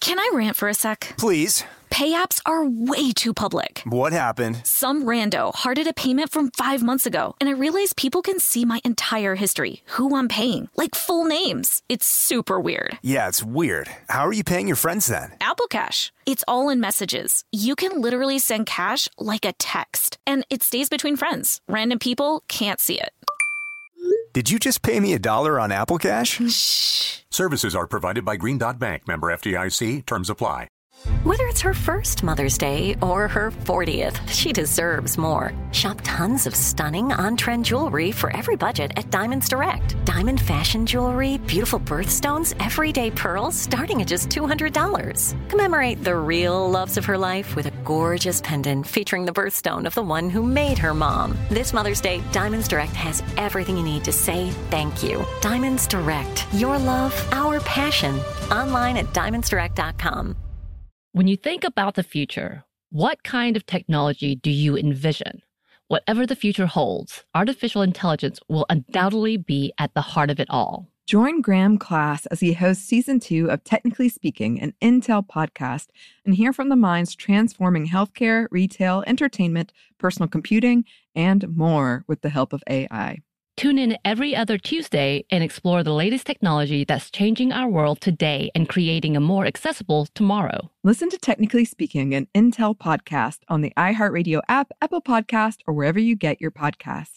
Can I rant for a sec? Please. Pay apps are way too public. What happened? Some rando hearted a payment from 5 months ago, and I realized people can see my entire history, who I'm paying, like full names. It's super weird. Yeah, it's weird. How are you paying your friends then? Apple Cash. It's all in messages. You can literally send cash like a text, and it stays between friends. Random people can't see it. Did you just pay me $1 on Apple Cash? Shh. Services are provided by Green Dot Bank. Member FDIC. Terms apply. Whether it's her first Mother's Day or her 40th, she deserves more. Shop tons of stunning on-trend jewelry for every budget at Diamonds Direct. Diamond fashion jewelry, beautiful birthstones, everyday pearls starting at just $200. Commemorate the real loves of her life with a gorgeous pendant featuring the birthstone of the one who made her mom. This Mother's Day, Diamonds Direct has everything you need to say thank you. Diamonds Direct. Your love, our passion. Online at diamondsdirect.com. When you think about the future, what kind of technology do you envision? Whatever the future holds, artificial intelligence will undoubtedly be at the heart of it all. Join Graham Class as he hosts Season 2 of Technically Speaking, an Intel podcast, and hear from the minds transforming healthcare, retail, entertainment, personal computing, and more with the help of AI. Tune in every other Tuesday and explore the latest technology that's changing our world today and creating a more accessible tomorrow. Listen to Technically Speaking, an Intel podcast on the iHeartRadio app, Apple Podcast, or wherever you get your podcasts.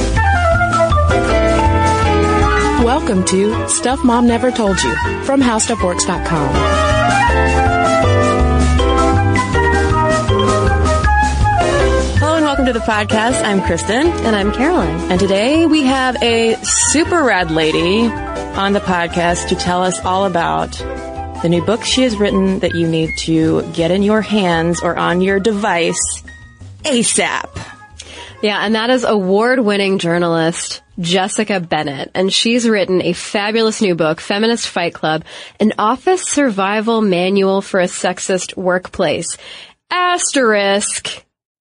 Welcome to Stuff Mom Never Told You from HowStuffWorks.com. Welcome to the podcast. I'm Kristen. And I'm Caroline. And today we have a super rad lady on the podcast to tell us all about the new book she has written that you need to get in your hands or on your device ASAP. Yeah, and that is award-winning journalist Jessica Bennett. And she's written a fabulous new book, Feminist Fight Club, an office survival manual for a sexist workplace. Asterisk.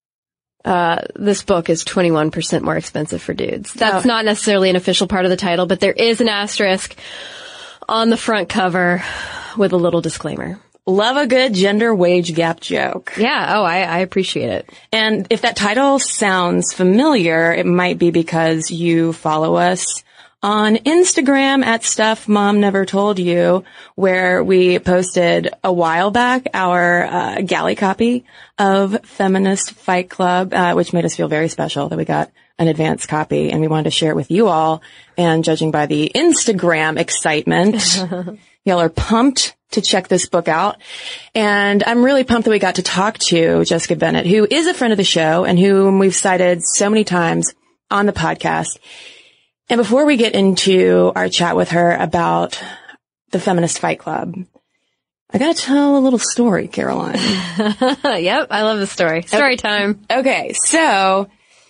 This book is 21% more expensive for dudes. That's not necessarily an official part of the title, but there is an asterisk on the front cover with a little disclaimer. Love a good gender wage gap joke. Yeah. Oh, I appreciate it. And if that title sounds familiar, it might be because you follow us on Instagram at Stuff Mom Never Told You, where we posted a while back our galley copy of Feminist Fight Club, which made us feel very special that we got an advance copy, and we wanted to share it with you all. And judging by the Instagram excitement, y'all are pumped to check this book out. And I'm really pumped that we got to talk to Jessica Bennett, who is a friend of the show and whom we've cited so many times on the podcast. And before we get into our chat with her about the Feminist Fight Club, I gotta tell a little story, Caroline. Yep, I love the story. Story time. Okay, so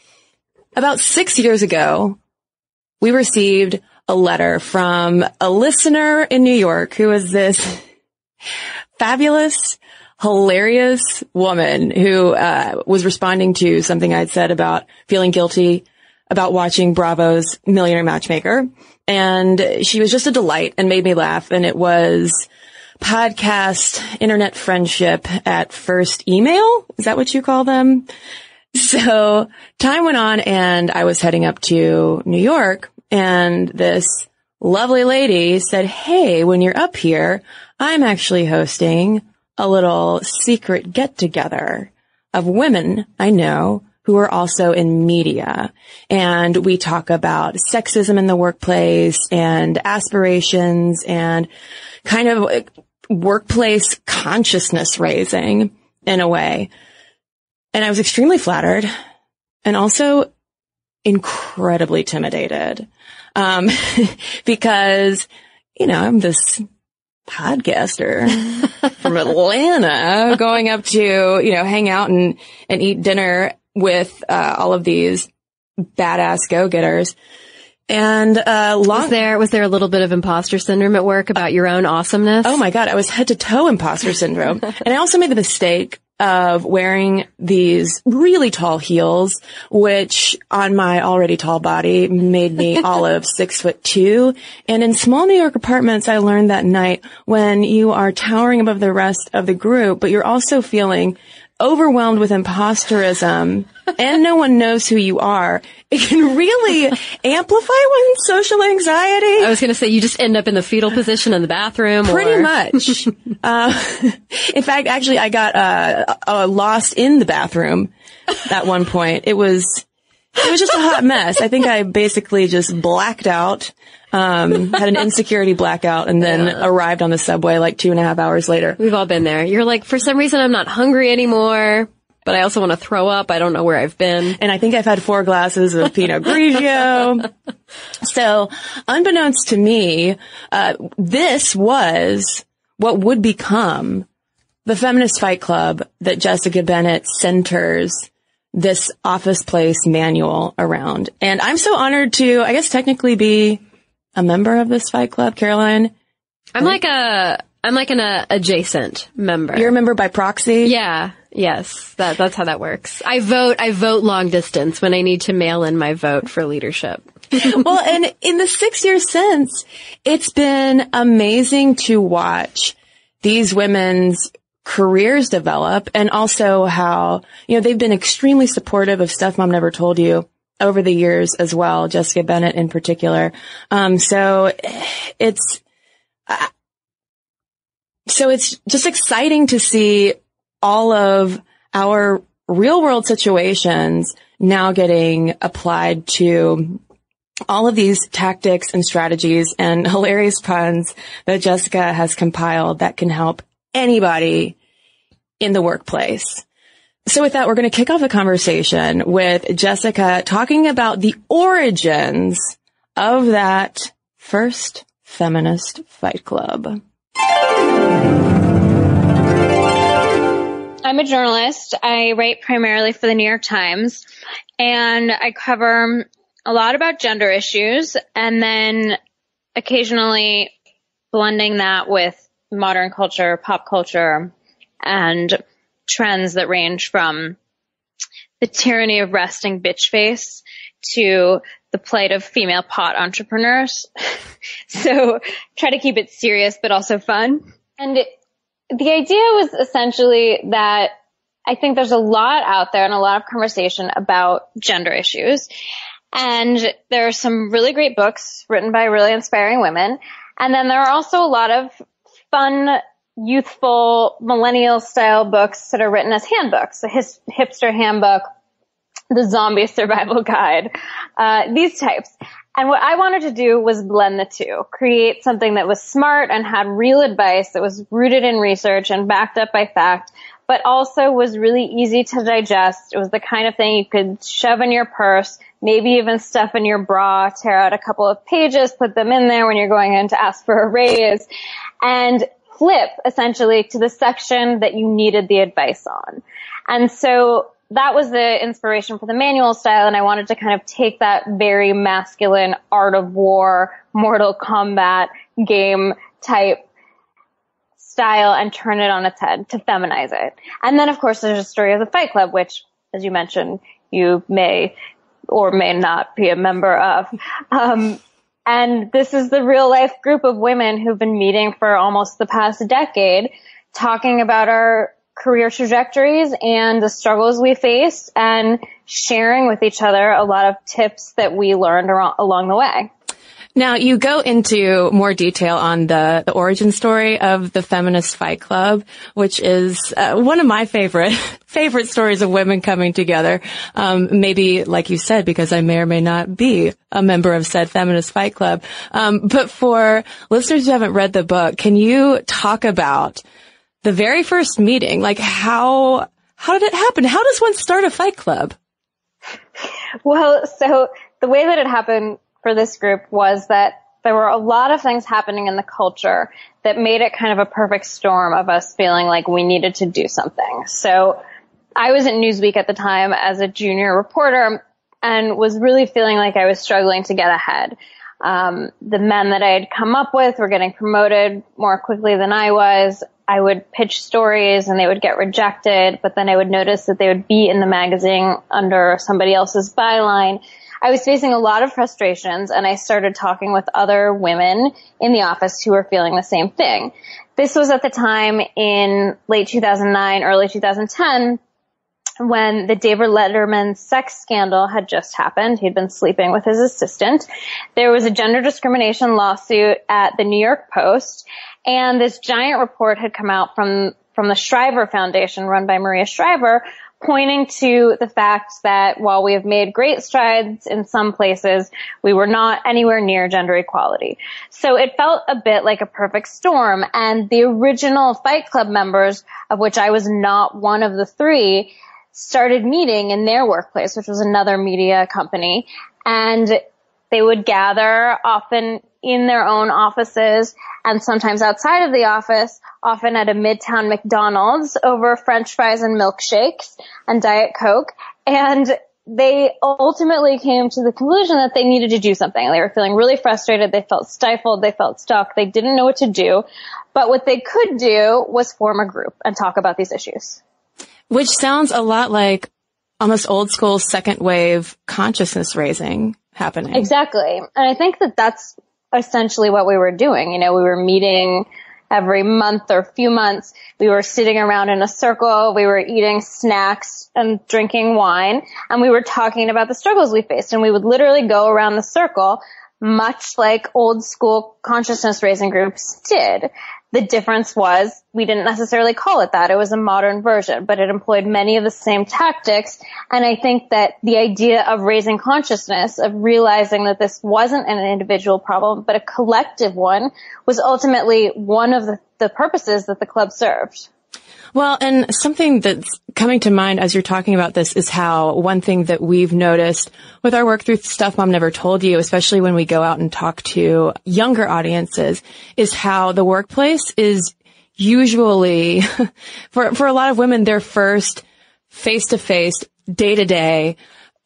about 6 years ago, we received a letter from a listener in New York who was this fabulous, hilarious woman who was responding to something I'd said about feeling guilty about watching Bravo's Millionaire Matchmaker. And she was just a delight and made me laugh. And it was podcast internet friendship at first email. Is that what you call them? So time went on and I was heading up to New York, and this lovely lady said, "Hey, when you're up here, I'm actually hosting a little secret get together of women I know who are also in media. And we talk about sexism in the workplace and aspirations and kind of workplace consciousness raising in a way." And I was extremely flattered and also incredibly intimidated. Because, you know, I'm this podcaster from Atlanta going up to, you know, hang out and eat dinner with all of these badass go-getters. And was there a little bit of imposter syndrome at work about your own awesomeness? Oh my God, I was head to toe imposter syndrome. And I also made the mistake of wearing these really tall heels, which on my already tall body made me all of 6'2". And in small New York apartments, I learned that night, when you are towering above the rest of the group, but you're also feeling overwhelmed with imposterism and no one knows who you are, it can really amplify one's social anxiety. I was going to say, you just end up in the fetal position in the bathroom. Pretty much. In fact, actually, I got lost in the bathroom at one point. It was just a hot mess. I think I basically just blacked out, had an insecurity blackout, and then arrived on the subway like 2.5 hours later. We've all been there. You're like, for some reason, I'm not hungry anymore, but I also want to throw up. I don't know where I've been. And I think I've had 4 glasses of Pinot Grigio. So, unbeknownst to me, this was what would become the Feminist Fight Club that Jessica Bennett centers this office place manual around. And I'm so honored to, I guess, technically be a member of this fight club, Caroline. I'm like an adjacent member. You're a member by proxy? Yeah. Yes. That's how that works. I vote long distance when I need to mail in my vote for leadership. Well, and in the 6 years since, it's been amazing to watch these women's careers develop, and also how, they've been extremely supportive of Stuff Mom Never Told You over the years as well, Jessica Bennett in particular. So it's just exciting to see all of our real world situations now getting applied to all of these tactics and strategies and hilarious puns that Jessica has compiled that can help anybody in the workplace. So with that, we're going to kick off the conversation with Jessica talking about the origins of that first feminist fight club. I'm a journalist. I write primarily for the New York Times, and I cover a lot about gender issues, and then occasionally blending that with modern culture, pop culture, and trends that range from the tyranny of resting bitch face to the plight of female pot entrepreneurs. So try to keep it serious, but also fun. And the idea was essentially that I think there's a lot out there and a lot of conversation about gender issues. And there are some really great books written by really inspiring women. And then there are also a lot of fun, youthful, millennial-style books that are written as handbooks. The hipster handbook, the zombie survival guide, these types. And what I wanted to do was blend the two, create something that was smart and had real advice that was rooted in research and backed up by fact, but also was really easy to digest. It was the kind of thing you could shove in your purse, maybe even stuff in your bra, tear out a couple of pages, put them in there when you're going in to ask for a raise, and flip essentially to the section that you needed the advice on. And so that was the inspiration for the manual style, and I wanted to kind of take that very masculine Art of War, Mortal Kombat game type style and turn it on its head to feminize it. And then, of course, there's a story of the Fight Club, which, as you mentioned, you may or may not be a member of. And this is the real life group of women who've been meeting for almost the past decade, talking about our career trajectories and the struggles we face and sharing with each other a lot of tips that we learned along the way. Now, you go into more detail on the origin story of the Feminist Fight Club, which is one of my favorite stories of women coming together. Maybe, like you said, because I may or may not be a member of said Feminist Fight Club. But for listeners who haven't read the book, can you talk about the very first meeting? Like, how did it happen? How does one start a fight club? Well, so the way that it happened for this group was that there were a lot of things happening in the culture that made it kind of a perfect storm of us feeling like we needed to do something. So I was at Newsweek at the time as a junior reporter and was really feeling like I was struggling to get ahead. The men that I had come up with were getting promoted more quickly than I was. I would pitch stories and they would get rejected, but then I would notice that they would be in the magazine under somebody else's byline. I was facing a lot of frustrations, and I started talking with other women in the office who were feeling the same thing. This was at the time in late 2009, early 2010, when the David Letterman sex scandal had just happened. He'd been sleeping with his assistant. There was a gender discrimination lawsuit at the New York Post, and this giant report had come out from the Shriver Foundation, run by Maria Shriver, pointing to the fact that while we have made great strides in some places, we were not anywhere near gender equality. So it felt a bit like a perfect storm, and the original Fight Club members, of which I was not one of the three, started meeting in their workplace, which was another media company, and they would gather often in their own offices and sometimes outside of the office, often at a Midtown McDonald's over French fries and milkshakes and Diet Coke. And they ultimately came to the conclusion that they needed to do something. They were feeling really frustrated. They felt stifled. They felt stuck. They didn't know what to do. But what they could do was form a group and talk about these issues. Which sounds a lot like almost old school second wave consciousness raising happening. Exactly. And I think that that's essentially what we were doing. You know, we were meeting every month or few months. We were sitting around in a circle. We were eating snacks and drinking wine. And we were talking about the struggles we faced. And we would literally go around the circle, much like old school consciousness raising groups did. The difference was we didn't necessarily call it that. It was a modern version, but it employed many of the same tactics. And I think that the idea of raising consciousness, of realizing that this wasn't an individual problem, but a collective one, was ultimately one of the purposes that the club served. Well, and something that's coming to mind as you're talking about this is how one thing that we've noticed with our work through Stuff Mom Never Told You, especially when we go out and talk to younger audiences, is how the workplace is usually, for a lot of women, their first face-to-face, day-to-day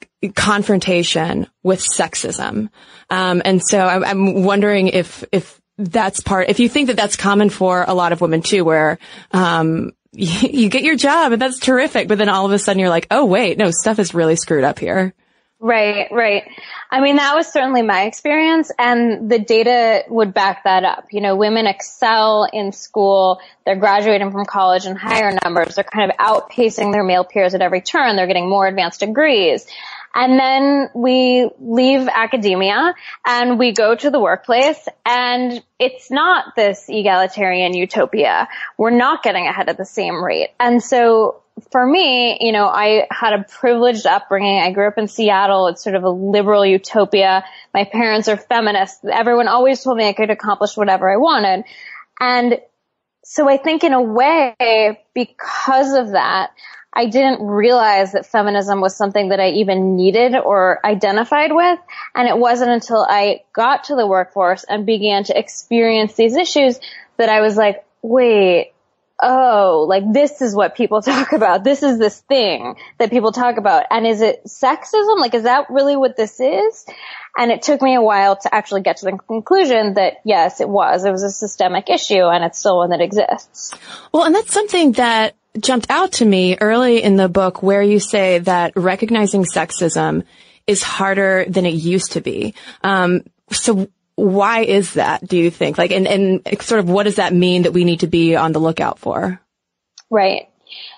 confrontation with sexism. And so I'm wondering if that's if you think that that's common for a lot of women too, where, you get your job and that's terrific, but then all of a sudden you're like, oh wait, no, stuff is really screwed up here. Right. I mean, that was certainly my experience, and the data would back that up. You know, women excel in school. They're graduating from college in higher numbers. They're kind of outpacing their male peers at every turn. They're getting more advanced degrees. And then we leave academia and we go to the workplace, and it's not this egalitarian utopia. We're not getting ahead at the same rate. And so for me, you know, I had a privileged upbringing. I grew up in Seattle. It's sort of a liberal utopia. My parents are feminists. Everyone always told me I could accomplish whatever I wanted. And so I think in a way, because of that, I didn't realize that feminism was something that I even needed or identified with. And it wasn't until I got to the workforce and began to experience these issues that I was like, wait, oh, like this is what people talk about. This is this thing that people talk about. And is it sexism? Like, is that really what this is? And it took me a while to actually get to the conclusion that yes, it was a systemic issue, and it's still one that exists. Well, and that's something that jumped out to me early in the book, where you say that recognizing sexism is harder than it used to be. So why is that, do you think? Like, and sort of what does that mean that we need to be on the lookout for? Right.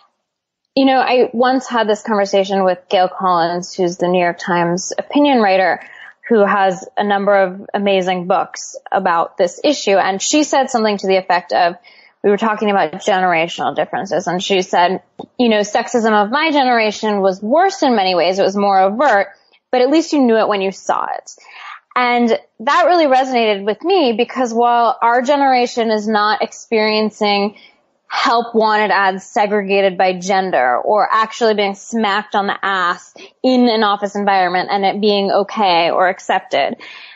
You know, I once had this conversation with Gail Collins, who's the New York Times opinion writer, who has a number of amazing books about this issue. And she said something to the effect of, we were talking about generational differences, and she said, you know, sexism of my generation was worse in many ways. It was more overt, but at least you knew it when you saw it. And that really resonated with me, because while our generation is not experiencing help wanted ads segregated by gender, or actually being smacked on the ass in an office environment and it being okay or accepted,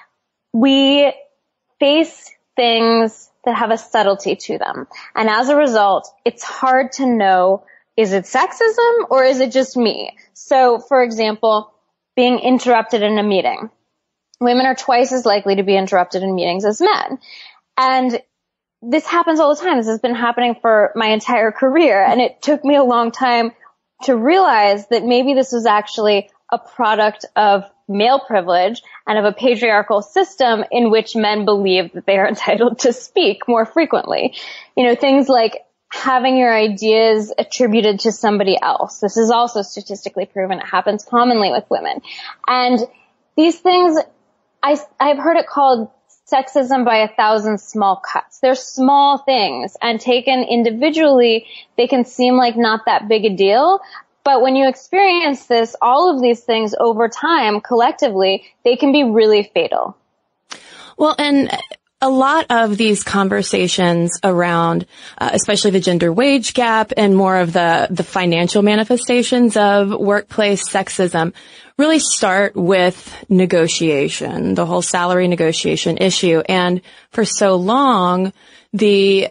we face things that have a subtlety to them. And as a result, it's hard to know, is it sexism or is it just me? So, for example, being interrupted in a meeting. Women are twice as likely to be interrupted in meetings as men. And this happens all the time. This has been happening for my entire career. And it took me a long time to realize that maybe this was actually a product of male privilege and of a patriarchal system in which men believe that they are entitled to speak more frequently. You know, things like having your ideas attributed to somebody else. This is also statistically proven. It happens commonly with women. And these things, I've heard it called sexism by 1,000 small cuts. They're small things, and taken individually, they can seem like not that big a deal. But when you experience this, all of these things over time, collectively, they can be really fatal. Well, and a lot of these conversations around, especially the gender wage gap and more of the financial manifestations of workplace sexism, really start with negotiation, the whole salary negotiation issue. And for so long, the,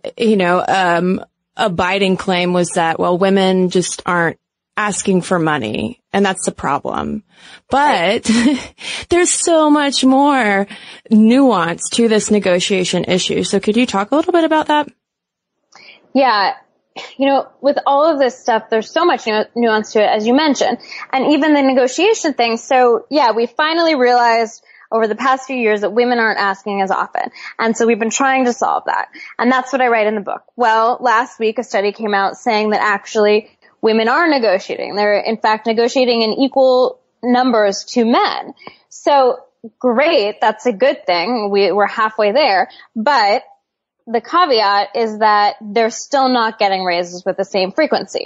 abiding claim was that, well, women just aren't asking for money, and that's the problem. But there's so much more nuance to this negotiation issue. So could you talk a little bit about that? Yeah. With all of this stuff, there's so much nuance to it, as you mentioned, and even the negotiation thing. So yeah, we finally realized over the past few years that women aren't asking as often. And so we've been trying to solve that. And that's what I write in the book. Well, last week a study came out saying that actually women are negotiating. They're in fact negotiating in equal numbers to men. So great. That's a good thing. We're halfway there. But the caveat is that they're still not getting raises with the same frequency.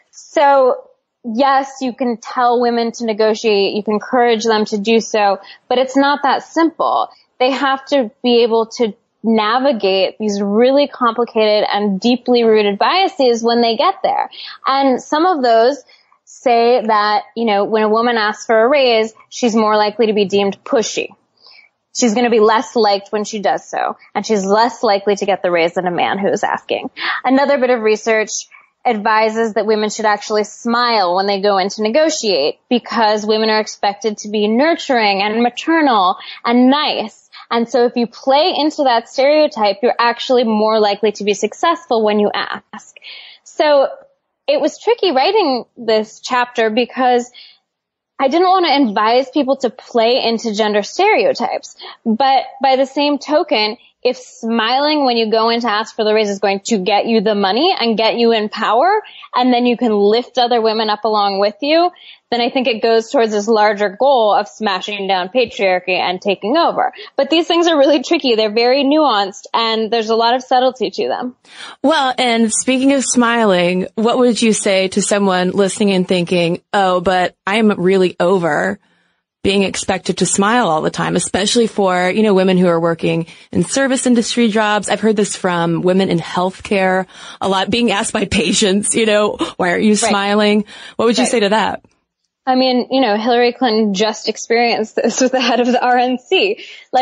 So yes, you can tell women to negotiate. You can encourage them to do so, but it's not that simple. They have to be able to navigate these really complicated and deeply rooted biases when they get there. And some of those say that, when a woman asks for a raise, she's more likely to be deemed pushy. She's going to be less liked when she does so, and she's less likely to get the raise than a man who is asking. Another bit of research advises that women should actually smile when they go in to negotiate, because women are expected to be nurturing and maternal and nice. And so if you play into that stereotype, you're actually more likely to be successful when you ask. So it was tricky writing this chapter because I didn't want to advise people to play into gender stereotypes. But by the same token, if smiling when you go in to ask for the raise is going to get you the money and get you in power, and then you can lift other women up along with you, then I think it goes towards this larger goal of smashing down patriarchy and taking over. But these things are really tricky. They're very nuanced, and there's a lot of subtlety to them. Well, and speaking of smiling, what would you say to someone listening and thinking, oh, but I am really over being expected to smile all the time, especially for, women who are working in service industry jobs. I've heard this from women in healthcare a lot, being asked by patients, why aren't you smiling? What would you say to that? I mean, Hillary Clinton just experienced this with the head of the RNC.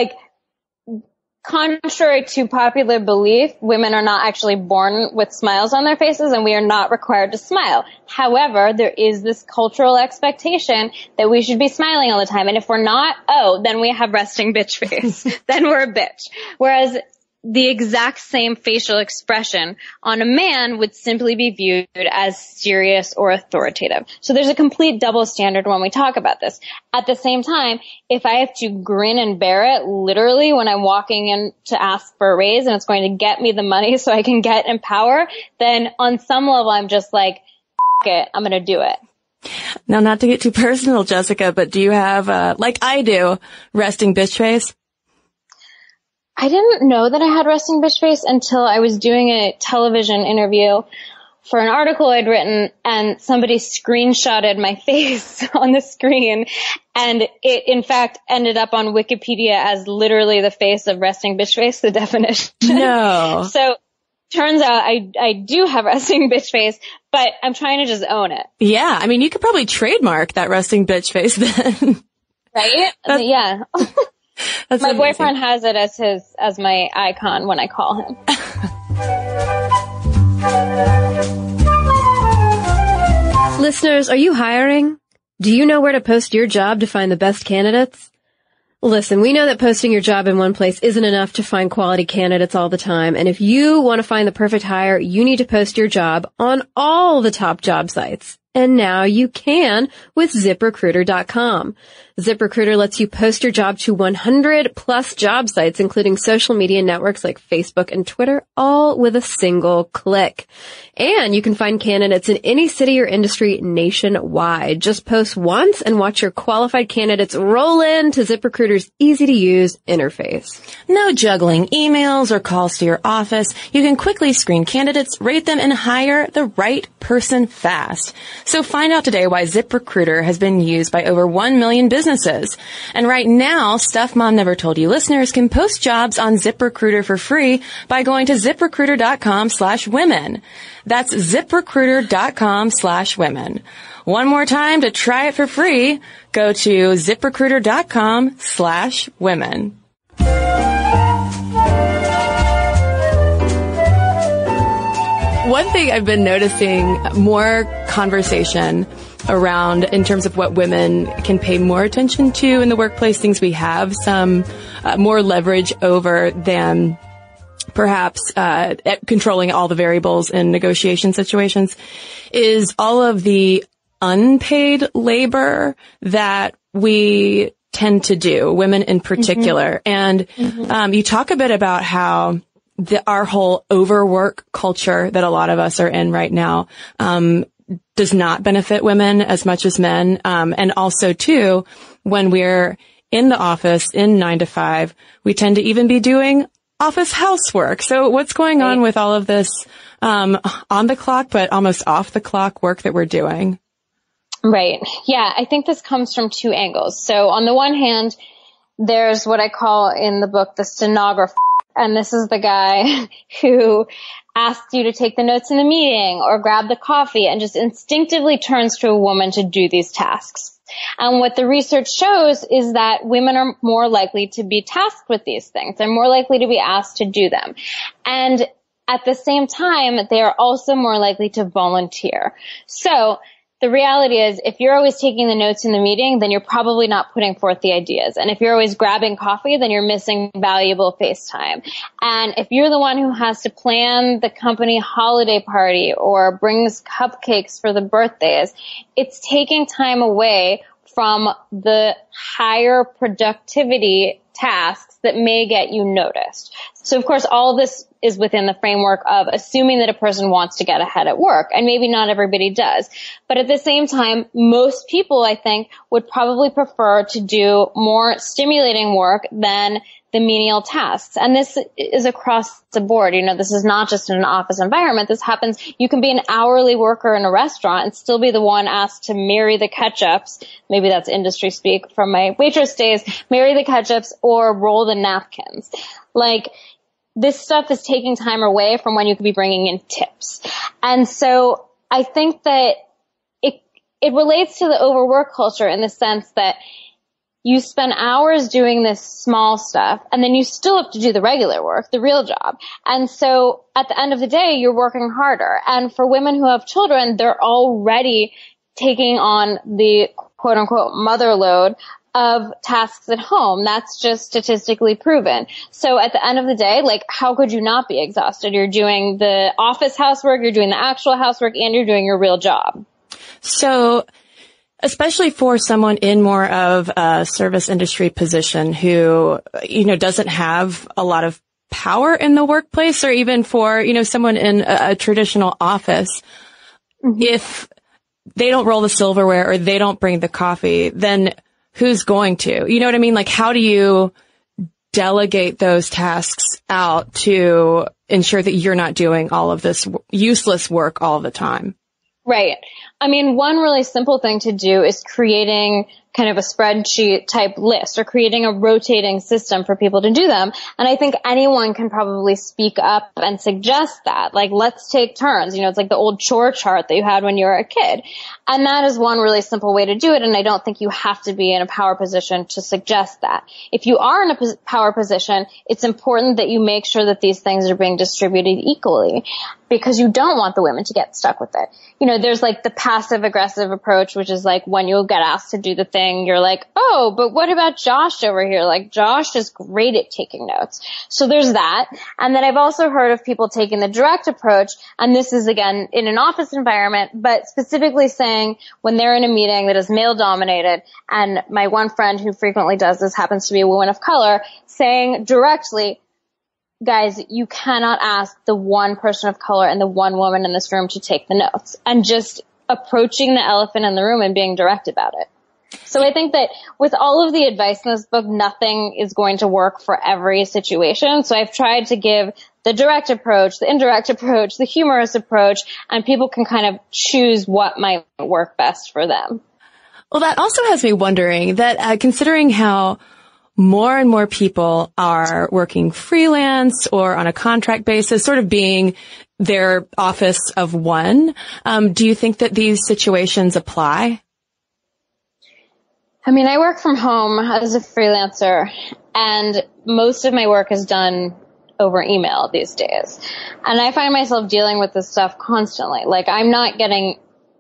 Contrary to popular belief, women are not actually born with smiles on their faces, and we are not required to smile. However, there is this cultural expectation that we should be smiling all the time. And if we're not, then we have resting bitch face. Then we're a bitch. Whereas the exact same facial expression on a man would simply be viewed as serious or authoritative. So there's a complete double standard when we talk about this. At the same time, if I have to grin and bear it literally when I'm walking in to ask for a raise and it's going to get me the money so I can get in power, then on some level I'm just like, F it, I'm going to do it. Now, not to get too personal, Jessica, but do you have, like I do, resting bitch face? I didn't know that I had resting bitch face until I was doing a television interview for an article I'd written, and somebody screenshotted my face on the screen, and it in fact ended up on Wikipedia as literally the face of resting bitch face, the definition. No. So turns out I do have resting bitch face, but I'm trying to just own it. Yeah, I mean, you could probably trademark that resting bitch face then. Right? Yeah. That's my amazing. boyfriend has it as my icon when I call him. Listeners, are you hiring? Do you know where to post your job to find the best candidates? Listen, we know that posting your job in one place isn't enough to find quality candidates all the time. And if you want to find the perfect hire, you need to post your job on all the top job sites. And now you can with ZipRecruiter.com. ZipRecruiter lets you post your job to 100 plus job sites, including social media networks like Facebook and Twitter, all with a single click. And you can find candidates in any city or industry nationwide. Just post once and watch your qualified candidates roll into ZipRecruiter's easy-to-use interface. No juggling emails or calls to your office. You can quickly screen candidates, rate them, and hire the right person fast. So find out today why ZipRecruiter has been used by over 1 million businesses. And right now, Stuff Mom Never Told You listeners can post jobs on ZipRecruiter for free by going to ZipRecruiter.com/women. That's ZipRecruiter.com/women. One more time to try it for free, go to ZipRecruiter.com/women. One thing I've been noticing, more conversation around in terms of what women can pay more attention to in the workplace, things we have some more leverage over than perhaps at controlling all the variables in negotiation situations, is all of the unpaid labor that we tend to do, women in particular. Mm-hmm. And you talk a bit about how our whole overwork culture that a lot of us are in right now does not benefit women as much as men. And also, too, when we're in the office in 9 to 5, we tend to even be doing office housework. So what's going on with all of this on the clock but almost off the clock work that we're doing? Right. Yeah, I think this comes from two angles. So on the one hand, there's what I call in the book the stenographer. And this is the guy who asks you to take the notes in the meeting or grab the coffee and just instinctively turns to a woman to do these tasks. And what the research shows is that women are more likely to be tasked with these things. They're more likely to be asked to do them. And at the same time, they are also more likely to volunteer. So the reality is, if you're always taking the notes in the meeting, then you're probably not putting forth the ideas. And if you're always grabbing coffee, then you're missing valuable face time. And if you're the one who has to plan the company holiday party or brings cupcakes for the birthdays, it's taking time away from the higher productivity tasks that may get you noticed. So, of course, all of this is within the framework of assuming that a person wants to get ahead at work, and maybe not everybody does. But at the same time, most people, I think, would probably prefer to do more stimulating work than the menial tasks. And this is across the board. You know, this is not just in an office environment. This happens. You can be an hourly worker in a restaurant and still be the one asked to marry the ketchups. Maybe that's industry speak from my waitress days. Marry the ketchups or roll the napkins. Like, this stuff is taking time away from when you could be bringing in tips. And so I think that it relates to the overwork culture in the sense that you spend hours doing this small stuff, and then you still have to do the regular work, the real job. And so at the end of the day, you're working harder. And for women who have children, they're already taking on the quote-unquote mother load of tasks at home. That's just statistically proven. So at the end of the day, like, how could you not be exhausted? You're doing the office housework, you're doing the actual housework, and you're doing your real job. So especially for someone in more of a service industry position who, you know, doesn't have a lot of power in the workplace, or even for, you know, someone in a traditional office, if they don't roll the silverware or they don't bring the coffee, then who's going to? You know what I mean? Like, how do you delegate those tasks out to ensure that you're not doing all of this useless work all the time? Right. I mean, one really simple thing to do is creating kind of a spreadsheet type list, or creating a rotating system for people to do them. And I think anyone can probably speak up and suggest that. Like, let's take turns. You know, it's like the old chore chart that you had when you were a kid. And that is one really simple way to do it. And I don't think you have to be in a power position to suggest that. If you are in a power position, it's important that you make sure that these things are being distributed equally, because you don't want the women to get stuck with it. You know, there's like the passive aggressive approach, which is like when you'll get asked to do the thing, something, you're like, oh, but what about Josh over here? Like, Josh is great at taking notes. So there's that. And then I've also heard of people taking the direct approach, and this is, again, in an office environment, but specifically saying when they're in a meeting that is male-dominated, and my one friend who frequently does this happens to be a woman of color, saying directly, guys, you cannot ask the one person of color and the one woman in this room to take the notes, and just approaching the elephant in the room and being direct about it. So I think that with all of the advice in this book, nothing is going to work for every situation. So I've tried to give the direct approach, the indirect approach, the humorous approach, and people can kind of choose what might work best for them. Well, that also has me wondering that considering how more and more people are working freelance or on a contract basis, sort of being their office of one. Do you think that these situations apply? I mean, I work from home as a freelancer, and most of my work is done over email these days. And I find myself dealing with this stuff constantly. Like, I'm not getting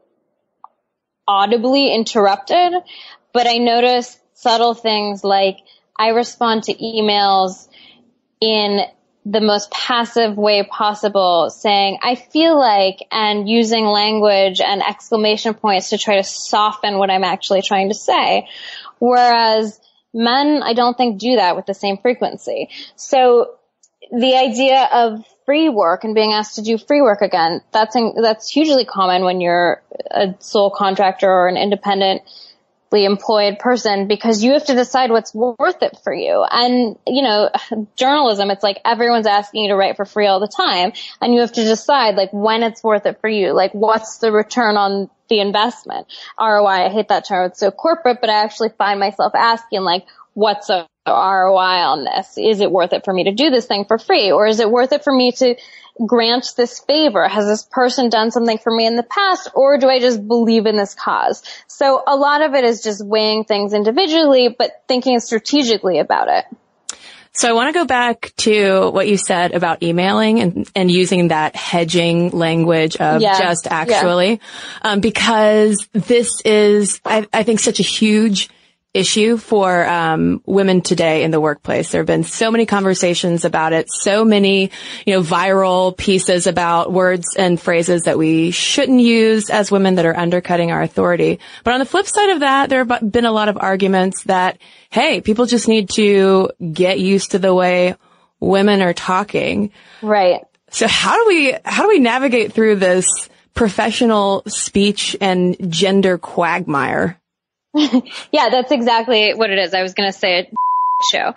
audibly interrupted, but I notice subtle things like I respond to emails in the most passive way possible, saying, I feel like, and using language and exclamation points to try to soften what I'm actually trying to say. Whereas men, I don't think, do that with the same frequency. So the idea of free work and being asked to do free work again, that's hugely common when you're a sole contractor or an independently employed person, because you have to decide what's worth it for you. And, you know, journalism, it's like everyone's asking you to write for free all the time, and you have to decide, like, when it's worth it for you. Like, what's the return on the investment? ROI, I hate that term. It's so corporate, but I actually find myself asking, like, what's a ROI on this? Is it worth it for me to do this thing for free? Or is it worth it for me to grant this favor? Has this person done something for me in the past, or do I just believe in this cause? So a lot of it is just weighing things individually, but thinking strategically about it. So I want to go back to what you said about emailing and using that hedging language of just actually, because this is, I think, such a huge issue for women today in the workplace. There have been so many conversations about it, so many, viral pieces about words and phrases that we shouldn't use as women that are undercutting our authority. But on the flip side of that, there have been a lot of arguments that, hey, people just need to get used to the way women are talking. Right. So how do we navigate through this professional speech and gender quagmire? Yeah, that's exactly what it is. I was going to say a show.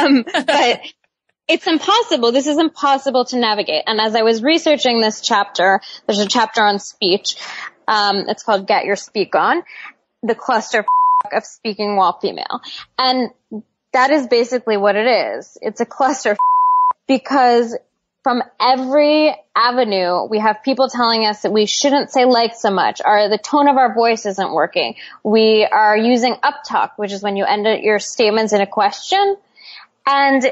But it's impossible. This is impossible to navigate. And as I was researching this chapter, there's a chapter on speech. It's called Get Your Speak On, the cluster of speaking while female. And that is basically what it is. It's a cluster because from every avenue, we have people telling us that we shouldn't say like so much, or the tone of our voice isn't working. We are using uptalk, which is when you end your statements in a question. And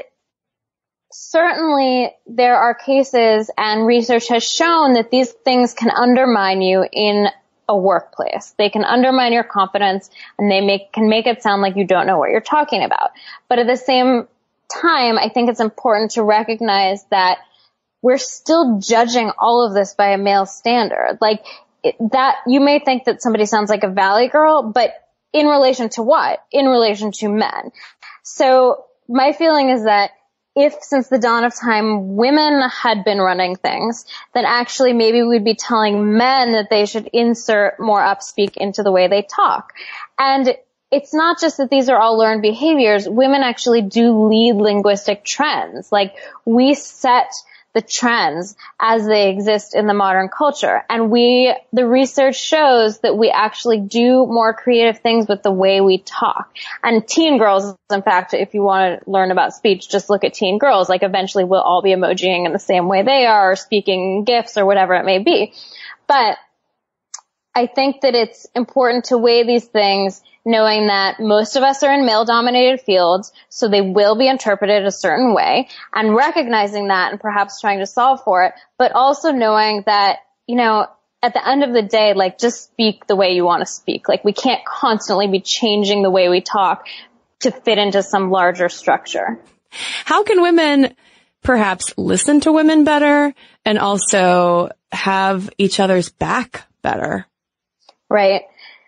certainly there are cases, and research has shown that these things can undermine you in a workplace. They can undermine your confidence, and they can make it sound like you don't know what you're talking about. But at the same time, I think it's important to recognize that we're still judging all of this by a male standard. Like that, you may think that somebody sounds like a Valley girl, but in relation to what? In relation to men. So my feeling is that if since the dawn of time women had been running things, then actually maybe we'd be telling men that they should insert more upspeak into the way they talk. And it's not just that these are all learned behaviors. Women actually do lead linguistic trends. Like we set the trends as they exist in the modern culture. And the research shows that we actually do more creative things with the way we talk. And teen girls, in fact, if you want to learn about speech, just look at teen girls. Like eventually we'll all be emojiing in the same way they are, or speaking GIFs or whatever it may be. But I think that it's important to weigh these things, knowing that most of us are in male-dominated fields, so they will be interpreted a certain way, and recognizing that and perhaps trying to solve for it, but also knowing that, at the end of the day, like, just speak the way you want to speak. Like, we can't constantly be changing the way we talk to fit into some larger structure. How can women perhaps listen to women better and also have each other's back better? Right.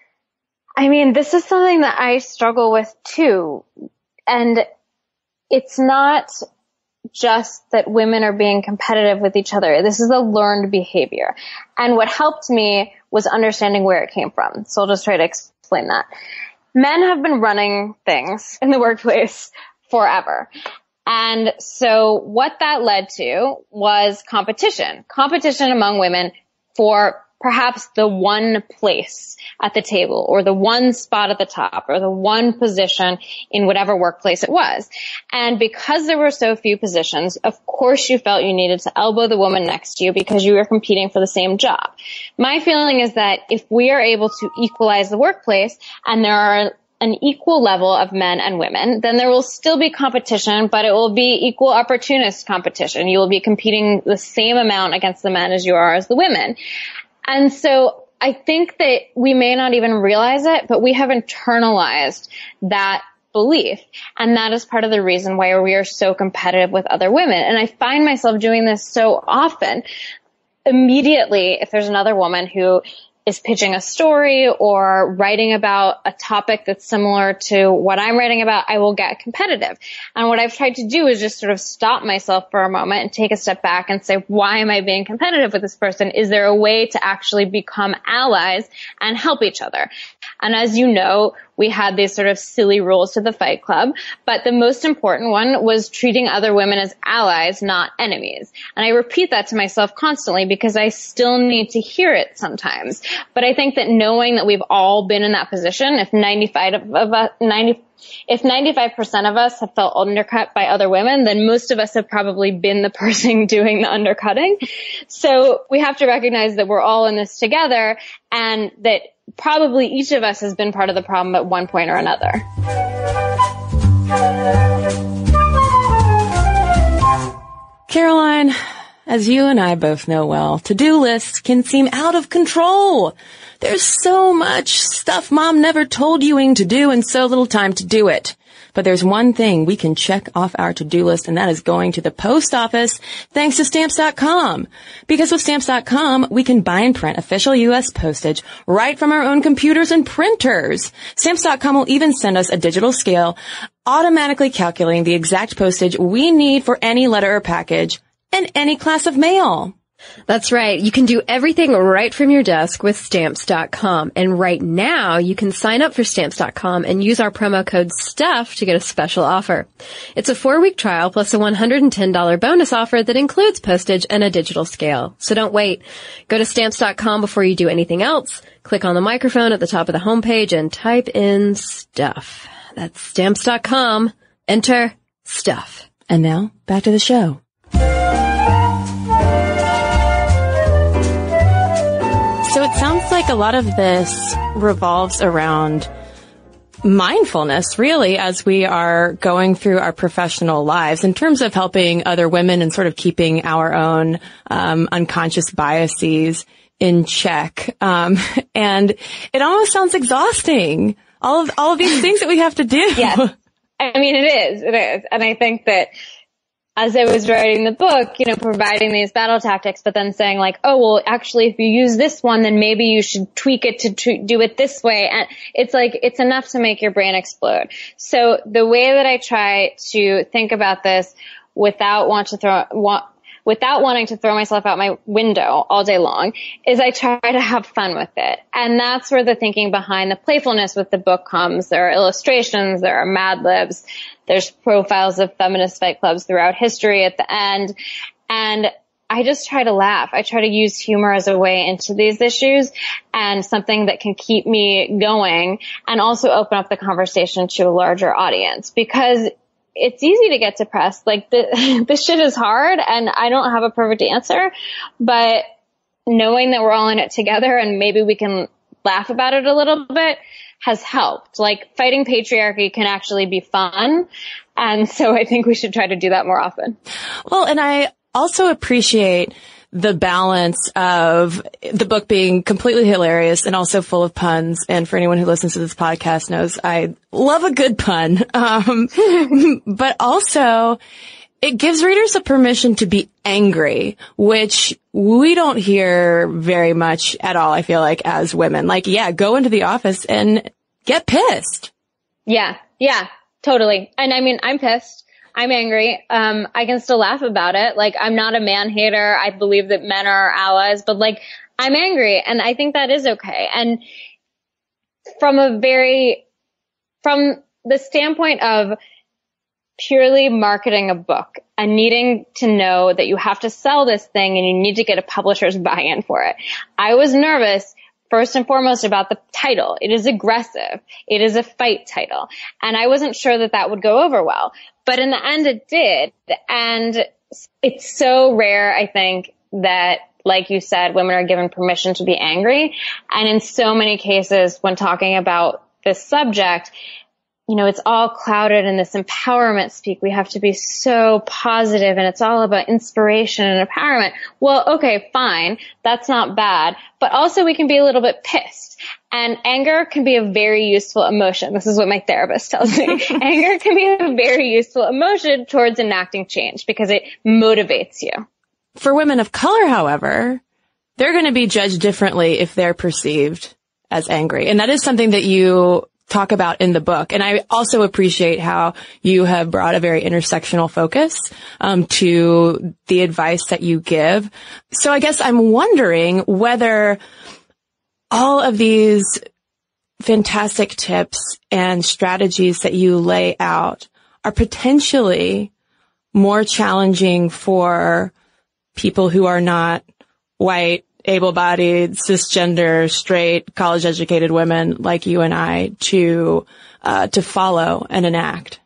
I mean, this is something that I struggle with too. And it's not just that women are being competitive with each other. This is a learned behavior. And what helped me was understanding where it came from. So I'll just try to explain that. Men have been running things in the workplace forever. And so what that led to was competition among women for perhaps the one place at the table or the one spot at the top or the one position in whatever workplace it was. And because there were so few positions, of course you felt you needed to elbow the woman next to you because you were competing for the same job. My feeling is that if we are able to equalize the workplace and there are an equal level of men and women, then there will still be competition, but it will be equal opportunist competition. You will be competing the same amount against the men as you are as the women. And so I think that we may not even realize it, but we have internalized that belief. And that is part of the reason why we are so competitive with other women. And I find myself doing this so often. Immediately, if there's another woman who is pitching a story or writing about a topic that's similar to what I'm writing about, I will get competitive. And what I've tried to do is just sort of stop myself for a moment and take a step back and say, why am I being competitive with this person? Is there a way to actually become allies and help each other? And as you know, we had these sort of silly rules to the Fight Club, but the most important one was treating other women as allies, not enemies. And I repeat that to myself constantly because I still need to hear it sometimes. But I think that knowing that we've all been in that position, if 95% of us have felt undercut by other women, then most of us have probably been the person doing the undercutting. So we have to recognize that we're all in this together and that probably each of us has been part of the problem at one point or another. Caroline, as you and I both know well, to-do lists can seem out of control. There's so much stuff Mom never told you to do and so little time to do it. But there's one thing we can check off our to-do list, and that is going to the post office thanks to Stamps.com. Because with Stamps.com, we can buy and print official U.S. postage right from our own computers and printers. Stamps.com will even send us a digital scale, automatically calculating the exact postage we need for any letter or package and any class of mail. That's right. You can do everything right from your desk with Stamps.com. And right now, you can sign up for Stamps.com and use our promo code STUFF to get a special offer. It's a 4-week trial plus a $110 bonus offer that includes postage and a digital scale. So don't wait. Go to Stamps.com before you do anything else. Click on the microphone at the top of the homepage and type in STUFF. That's Stamps.com. Enter STUFF. And now, back to the show. So it sounds like a lot of this revolves around mindfulness, really, as we are going through our professional lives in terms of helping other women and sort of keeping our own unconscious biases in check. And it almost sounds exhausting, all of these things that we have to do. Yes. I mean, it is. And I think that as I was writing the book, providing these battle tactics, but then saying like, oh, well, actually, if you use this one, then maybe you should tweak it to do it this way. And it's like, it's enough to make your brain explode. So the way that I try to think about this without wanting to throw myself out my window all day long is I try to have fun with it. And that's where the thinking behind the playfulness with the book comes. There are illustrations, there are Mad Libs, there's profiles of feminist fight clubs throughout history at the end. And I just try to laugh. I try to use humor as a way into these issues and something that can keep me going and also open up the conversation to a larger audience, because it's easy to get depressed. Like this shit is hard and I don't have a perfect answer, but knowing that we're all in it together and maybe we can laugh about it a little bit has helped. Like fighting patriarchy can actually be fun. And so I think we should try to do that more often. Well, and I also appreciate the balance of the book being completely hilarious and also full of puns. And for anyone who listens to this podcast knows I love a good pun. But also it gives readers a permission to be angry, which we don't hear very much at all, I feel like, as women. Like, yeah, go into the office and get pissed. Yeah, totally. And I mean, I'm pissed. I'm angry. I can still laugh about it. Like, I'm not a man hater. I believe that men are allies, but like, I'm angry. And I think that is okay. And from the standpoint of purely marketing a book and needing to know that you have to sell this thing and you need to get a publisher's buy-in for it, I was nervous first and foremost about the title. It is aggressive. It is a fight title. And I wasn't sure that that would go over well. But in the end, it did. And it's so rare, I think, that, like you said, women are given permission to be angry. And in so many cases, when talking about this subject, you know, it's all clouded in this empowerment speak. We have to be so positive and it's all about inspiration and empowerment. Well, okay, fine. That's not bad. But also we can be a little bit pissed. And anger can be a very useful emotion. This is what my therapist tells me. Anger can be a very useful emotion towards enacting change because it motivates you. For women of color, however, they're going to be judged differently if they're perceived as angry. And that is something that you talk about in the book. And I also appreciate how you have brought a very intersectional focus to the advice that you give. So I guess I'm wondering whether all of these fantastic tips and strategies that you lay out are potentially more challenging for people who are not white, able-bodied, cisgender, straight, college-educated women like you and I to follow and enact.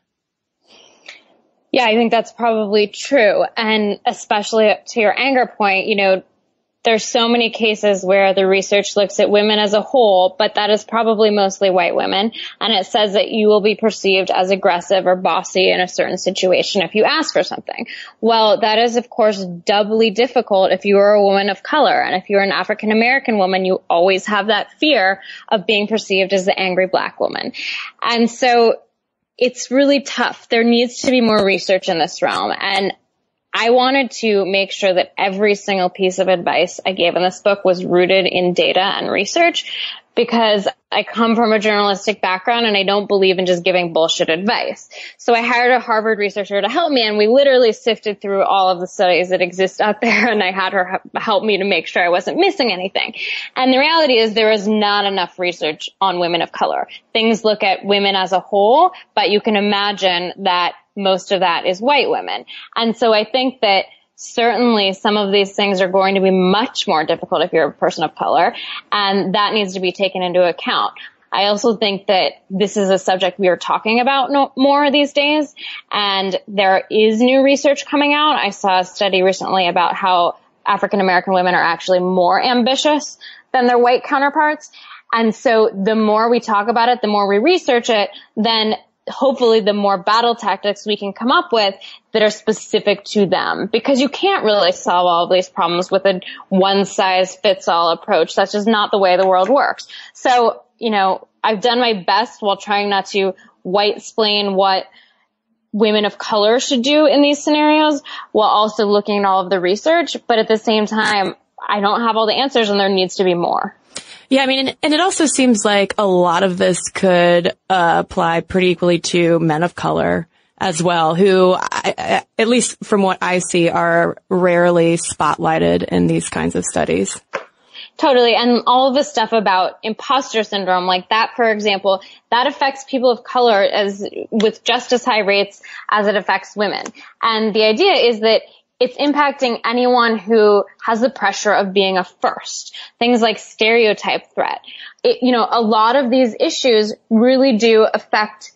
Yeah, I think that's probably true. And especially to your anger point, you know, there's so many cases where the research looks at women as a whole, but that is probably mostly white women. And it says that you will be perceived as aggressive or bossy in a certain situation if you ask for something. Well, that is, of course, doubly difficult if you are a woman of color. And if you're an African American woman, you always have that fear of being perceived as the angry Black woman. And so it's really tough. There needs to be more research in this realm. And I wanted to make sure that every single piece of advice I gave in this book was rooted in data and research, because I come from a journalistic background and I don't believe in just giving bullshit advice. So I hired a Harvard researcher to help me, and we literally sifted through all of the studies that exist out there, and I had her help me to make sure I wasn't missing anything. And the reality is there is not enough research on women of color. Things look at women as a whole, but you can imagine that most of that is white women. And so I think that certainly some of these things are going to be much more difficult if you're a person of color, and that needs to be taken into account. I also think that this is a subject we are talking about more these days, and there is new research coming out. I saw a study recently about how African American women are actually more ambitious than their white counterparts. And so the more we talk about it, the more we research it, then hopefully the more battle tactics we can come up with that are specific to them, because you can't really solve all of these problems with a one-size-fits-all approach. That's just not the way the world works. So, you know, I've done my best while trying not to white-splain what women of color should do in these scenarios, while also looking at all of the research. But at the same time, I don't have all the answers, and there needs to be more. Yeah, I mean, and it also seems like a lot of this could apply pretty equally to men of color as well, who, at least from what I see, are rarely spotlighted in these kinds of studies. Totally. And all of the stuff about imposter syndrome, like that, for example, that affects people of color as with just as high rates as it affects women. And the idea is that it's impacting anyone who has the pressure of being a first. Things like stereotype threat. A lot of these issues really do affect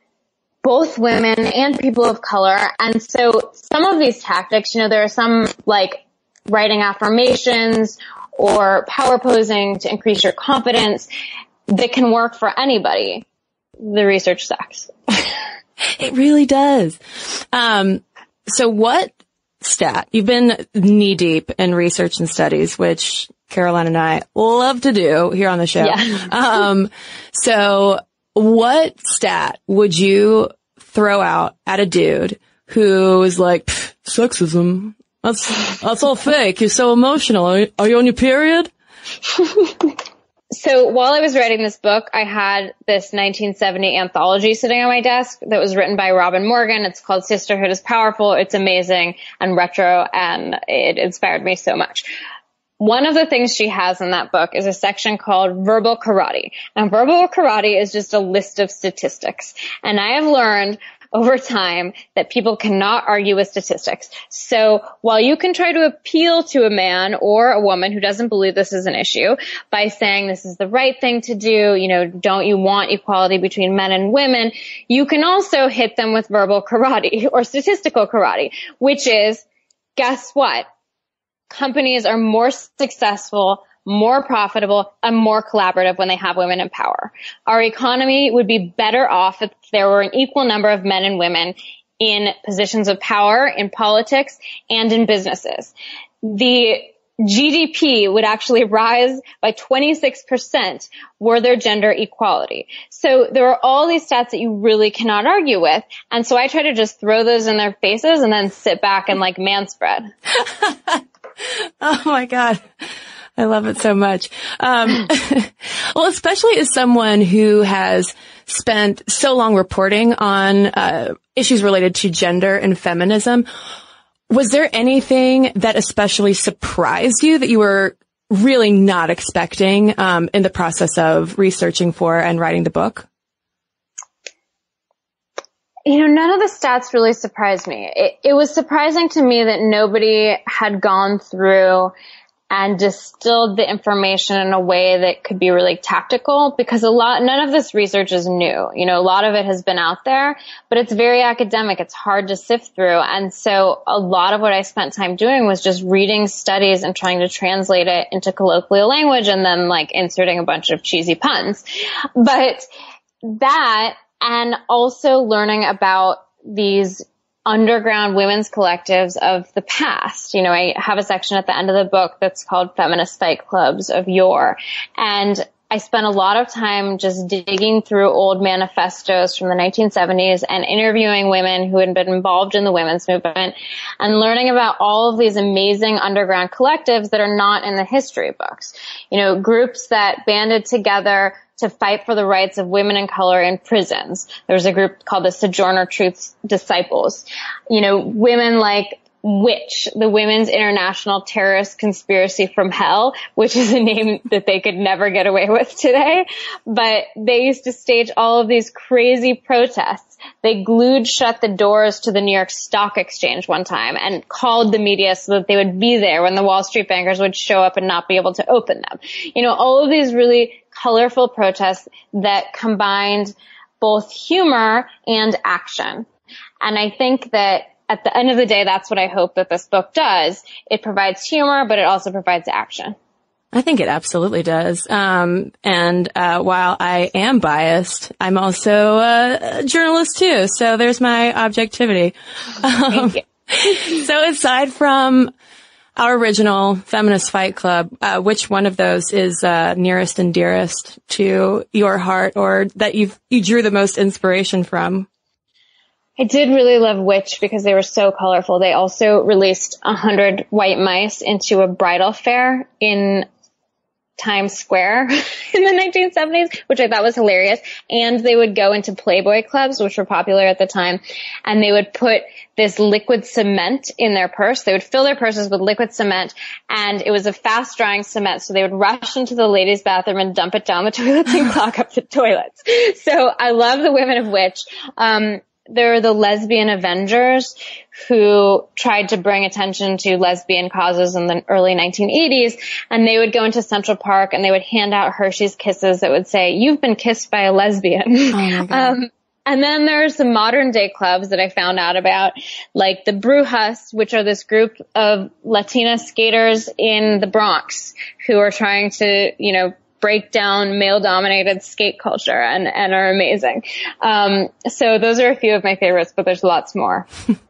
both women and people of color. And so some of these tactics, there are some like writing affirmations or power posing to increase your confidence that can work for anybody. The research sucks. It really does. So what stat? You've been knee deep in research and studies, which Caroline and I love to do here on the show. Yeah. So what stat would you throw out at a dude who is like, sexism? That's all fake. You're so emotional. Are you on your period? So while I was writing this book, I had this 1970 anthology sitting on my desk that was written by Robin Morgan. It's called Sisterhood is Powerful. It's amazing and retro, and it inspired me so much. One of the things she has in that book is a section called Verbal Karate. And verbal karate is just a list of statistics. And I have learned over time that people cannot argue with statistics. So while you can try to appeal to a man or a woman who doesn't believe this is an issue by saying this is the right thing to do, don't you want equality between men and women, you can also hit them with verbal karate or statistical karate, which is, guess what? Companies are more successful, more profitable, and more collaborative when they have women in power. Our economy would be better off if there were an equal number of men and women in positions of power, in politics, and in businesses. The GDP would actually rise by 26% were there gender equality. So there are all these stats that you really cannot argue with. And so I try to just throw those in their faces and then sit back and like manspread. Oh my God. I love it so much. Well, especially as someone who has spent so long reporting on issues related to gender and feminism, was there anything that especially surprised you that you were really not expecting in the process of researching for and writing the book? None of the stats really surprised me. It was surprising to me that nobody had gone through and distilled the information in a way that could be really tactical, because none of this research is new. A lot of it has been out there, but it's very academic. It's hard to sift through. And so a lot of what I spent time doing was just reading studies and trying to translate it into colloquial language and then like inserting a bunch of cheesy puns. But that, and also learning about these underground women's collectives of the past. I have a section at the end of the book that's called Feminist Fight Clubs of Yore. And I spent a lot of time just digging through old manifestos from the 1970s and interviewing women who had been involved in the women's movement and learning about all of these amazing underground collectives that are not in the history books. Groups that banded together to fight for the rights of women of color in prisons. There was a group called the Sojourner Truth Disciples. Women like Witch, the Women's International Terrorist Conspiracy from Hell, which is a name that they could never get away with today. But they used to stage all of these crazy protests. They glued shut the doors to the New York Stock Exchange one time and called the media so that they would be there when the Wall Street bankers would show up and not be able to open them. All of these really colorful protests that combined both humor and action. And I think that at the end of the day, that's what I hope that this book does. It provides humor, but it also provides action. I think it absolutely does. And while I am biased, I'm also a journalist too. So there's my objectivity. Thank you. So aside from our original Feminist Fight Club, which one of those is nearest and dearest to your heart, or that you drew the most inspiration from? I did really love Witch because they were so colorful. They also released 100 white mice into a bridal fair in Times Square in the 1970s, which I thought was hilarious. And they would go into Playboy clubs, which were popular at the time, and they would put this liquid cement in their purse. They would fill their purses with liquid cement, and it was a fast-drying cement, so they would rush into the ladies' bathroom and dump it down the toilets and clog up the toilets. So I love the women of Witch. There are the Lesbian Avengers, who tried to bring attention to lesbian causes in the early 1980s, and they would go into Central Park and they would hand out Hershey's Kisses that would say, "You've been kissed by a lesbian." Oh my God. And then there's some modern day clubs that I found out about, like the Brujas, which are this group of Latina skaters in the Bronx who are trying to, break down male-dominated skate culture and are amazing. So those are a few of my favorites, but there's lots more.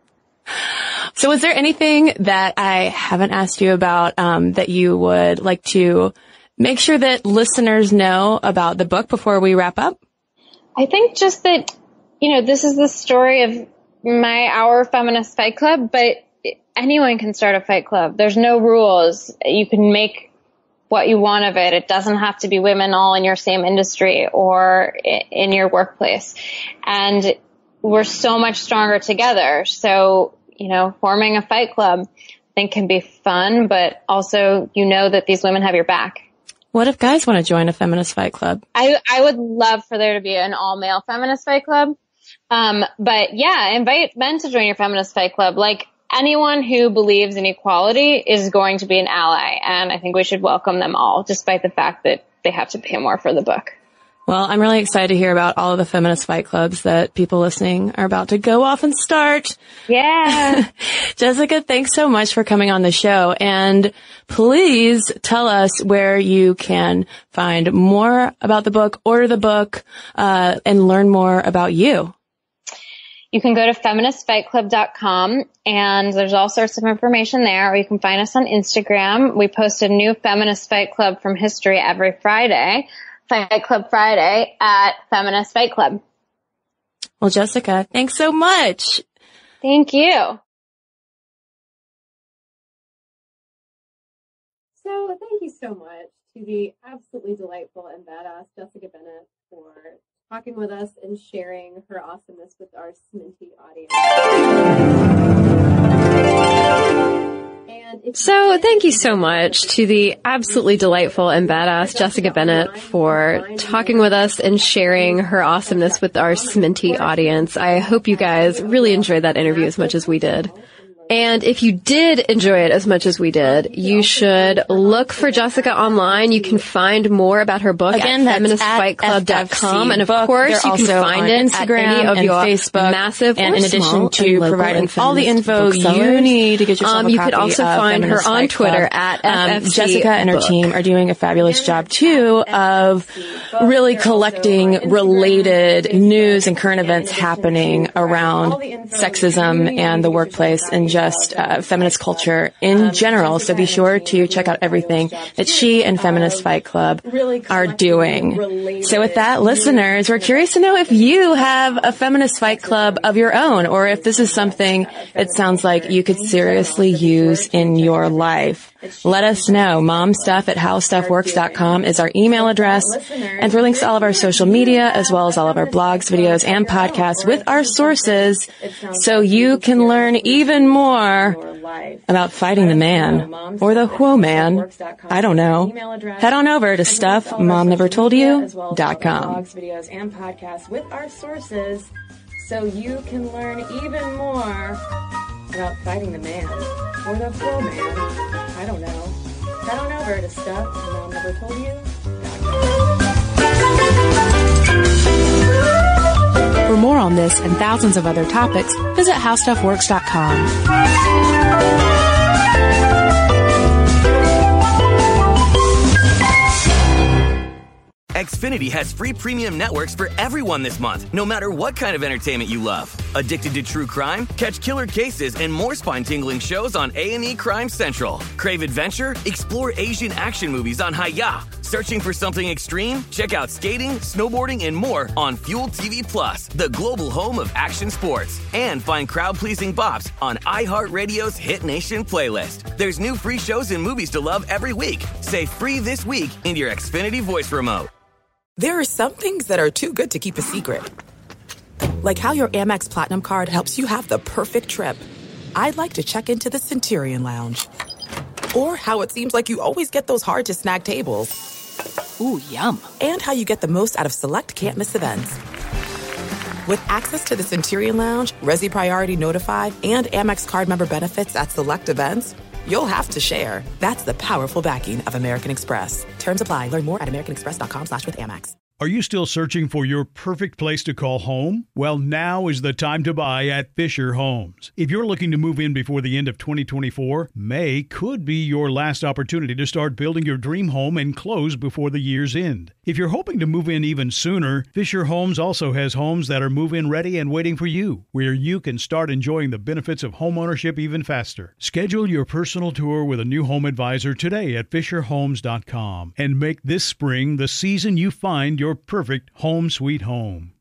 So is there anything that I haven't asked you about that you would like to make sure that listeners know about the book before we wrap up? I think just that, this is the story of our feminist fight club, but anyone can start a fight club. There's no rules. You can make what you want of it. It doesn't have to be women all in your same industry or in your workplace. And we're so much stronger together. So, forming a fight club, I think can be fun, but also, that these women have your back. What if guys want to join a feminist fight club? I would love for there to be an all-male feminist fight club. But yeah, invite men to join your feminist fight club. Like, anyone who believes in equality is going to be an ally, and I think we should welcome them all, despite the fact that they have to pay more for the book. Well, I'm really excited to hear about all of the feminist fight clubs that people listening are about to go off and start. Yeah. Jessica, thanks so much for coming on the show. And please tell us where you can find more about the book, order the book, and learn more about you. You can go to feministfightclub.com, and there's all sorts of information there, or you can find us on Instagram. We post a new Feminist Fight Club from history every Friday, Fight Club Friday at Feminist Fight Club. Well, Jessica, thanks so much. Thank you. So thank you so much to the absolutely delightful and badass Jessica Bennett for talking with us and sharing her awesomeness with our Sminty audience. So thank you so much to the absolutely delightful and badass Jessica Bennett for talking with us and sharing her awesomeness with our Sminty audience. I hope you guys really enjoyed that interview as much as we did. And if you did enjoy it as much as we did, you should look for Jessica online. You can find more about her book at feministfightclub.com. And of course, you can find it at any of your Facebook, massive and in addition to providing all the info you need to get yourself a copy. You could also find her on Twitter at FFC Jessica and her team are doing a fabulous job too of really collecting related news and current events happening around sexism and the workplace and just feminist culture in general. So be sure to check out everything that she and Feminist Fight Club are doing. So with that, listeners, we're curious to know if you have a Feminist Fight Club of your own, or if this is something it sounds like you could seriously use in your life. Let us know. momstuff@howstuffworks.com is our email address. And for links to all of our social media, as well as all of our blogs, videos, and podcasts with our sources, so you can learn even more about fighting the man or the whoa-man. I don't know. Head on over to stuffmomnevertoldyou.com. Videos and podcasts with our sources, so you can learn even more about fighting the man or the whoa-man. I don't know. Head on over to stuffmomnevertoldyou.com. For more on this and thousands of other topics, visit howstuffworks.com. Xfinity has free premium networks for everyone this month, no matter what kind of entertainment you love. Addicted to true crime? Catch killer cases and more spine-tingling shows on A&E Crime Central. Crave adventure? Explore Asian action movies on Hi-Ya. Searching for something extreme? Check out skating, snowboarding, and more on Fuel TV Plus, the global home of action sports. And find crowd-pleasing bops on iHeartRadio's Hit Nation playlist. There's new free shows and movies to love every week. Say free this week in your Xfinity voice remote. There are some things that are too good to keep a secret. Like how your Amex Platinum card helps you have the perfect trip. I'd like to check into the Centurion Lounge. Or how it seems like you always get those hard-to-snag tables. Ooh, yum. And how you get the most out of select can't-miss events. With access to the Centurion Lounge, Resi Priority Notified, and Amex card member benefits at select events, you'll have to share. That's the powerful backing of American Express. Terms apply. Learn more at americanexpress.com/withAmex. Are you still searching for your perfect place to call home? Well, now is the time to buy at Fisher Homes. If you're looking to move in before the end of 2024, May could be your last opportunity to start building your dream home and close before the year's end. If you're hoping to move in even sooner, Fisher Homes also has homes that are move-in ready and waiting for you, where you can start enjoying the benefits of homeownership even faster. Schedule your personal tour with a new home advisor today at FisherHomes.com and make this spring the season you find your perfect home sweet home.